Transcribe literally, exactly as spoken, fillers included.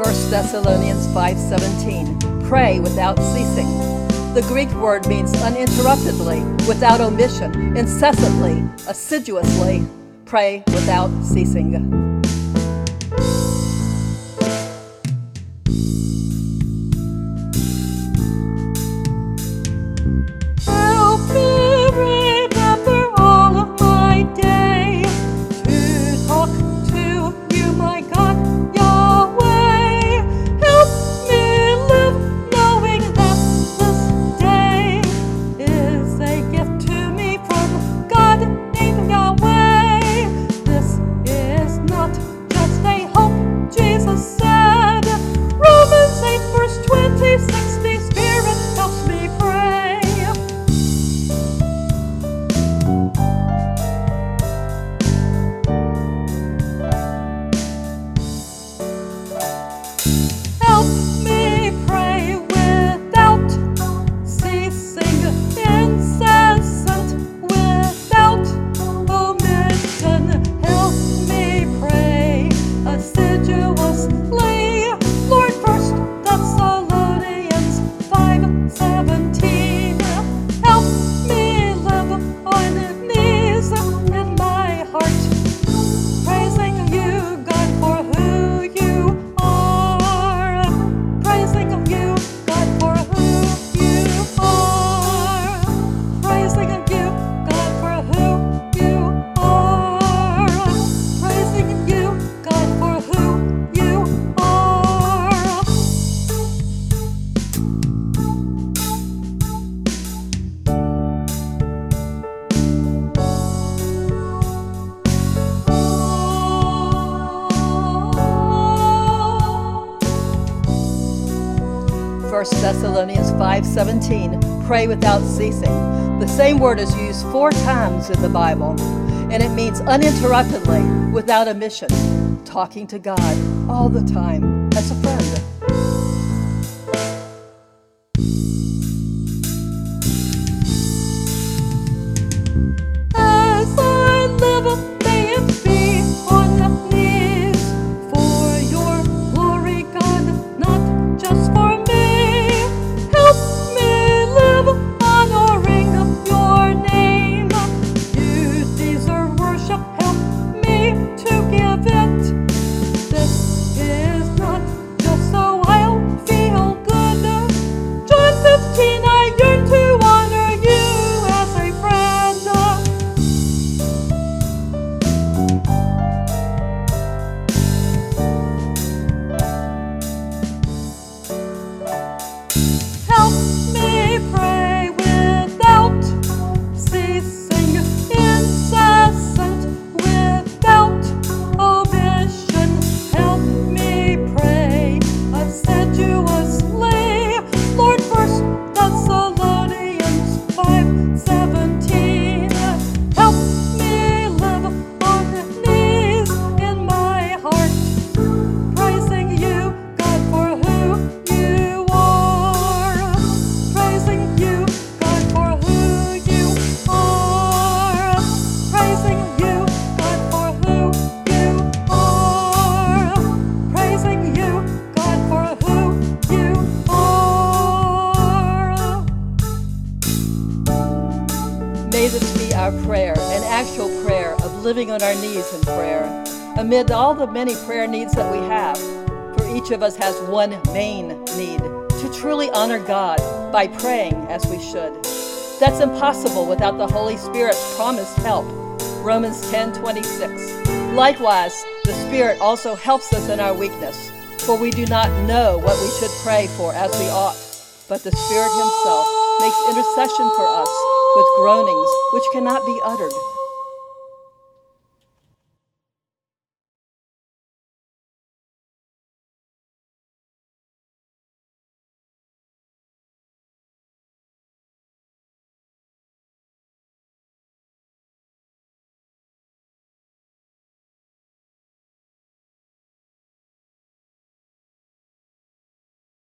First Thessalonians five seventeen. Pray without ceasing. The Greek word means uninterruptedly, without omission, incessantly, assiduously. Pray without ceasing. First Thessalonians five seventeen, pray without ceasing. The same word is used four times in the Bible, and it means uninterruptedly, without omission, talking to God all the time as a friend. May this be our prayer, an actual prayer of living on our knees in prayer. Amid all the many prayer needs that we have, for each of us has one main need, to truly honor God by praying as we should. That's impossible without the Holy Spirit's promised help. Romans ten twenty-six. Likewise, the Spirit also helps us in our weakness, for we do not know what we should pray for as we ought, but the Spirit Himself makes intercession for us with groanings which cannot be uttered.